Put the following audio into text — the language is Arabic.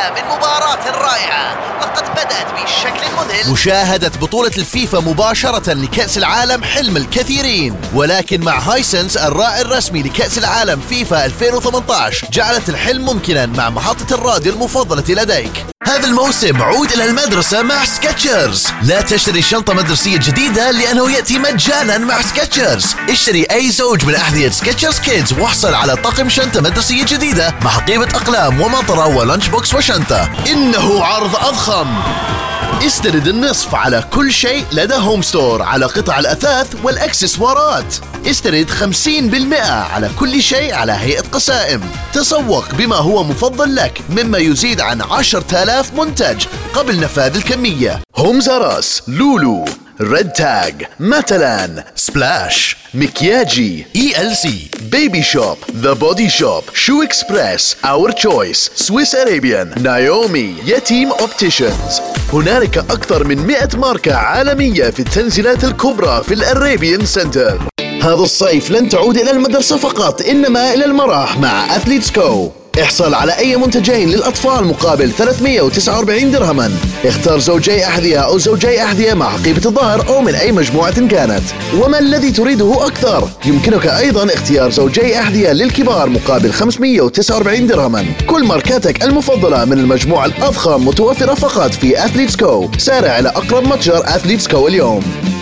من مباراة رائعة لقد بدأت بشكل مذهل. مشاهدة بطولة الفيفا مباشرة لكأس العالم حلم الكثيرين، ولكن مع هايسنس الراعي الرسمي لكأس العالم فيفا 2018 جعلت الحلم ممكنا مع محطة الراديو المفضلة لديك. هذا الموسم عود إلى المدرسة مع سكتشرز. لا تشتري شنطة مدرسية جديدة لأنه يأتي مجانا مع سكتشرز. اشتري أي زوج من أحذية سكتشرز كيدز واحصل على طقم شنطة مدرسية جديدة مع حقيبة أقلام ومطرة ولانش بوكس وشنطة. إنه عرض أضخم. استرد النصف على كل شيء لدى هوم ستور على قطع الأثاث والأكسسوارات. استرد 50% على كل شيء على هيئة قسائم. تسوق بما هو مفضل لك مما يزيد عن 10,000 منتج قبل نفاذ الكمية. هوم زاراس، لولو، ريد تاج، ماتلان، سبلاش، مكياجي، ELC، بيبي شوب، ذا بودي شوب، شو اكسبريس، اور تشويس، سويس أريبيان، نايومي، يتيم اوبتيشنز. هنالك أكثر من 100 ماركة عالمية في التنزيلات الكبرى في الأريبيان سنتر. هذا الصيف لن تعود إلى المدرسة فقط، إنما إلى المرح مع أثليتس كو. احصل على أي منتجين للأطفال مقابل 349 درهما. اختار زوجي أحذية أو زوجي أحذية مع حقيبة الظهر أو من أي مجموعة كانت. وما الذي تريده أكثر؟ يمكنك أيضا اختيار زوجي أحذية للكبار مقابل 549 درهما. كل ماركاتك المفضلة من المجموعة الأضخم متوفرة فقط في أثليتس كو. سارع إلى أقرب متجر أثليتس كو اليوم.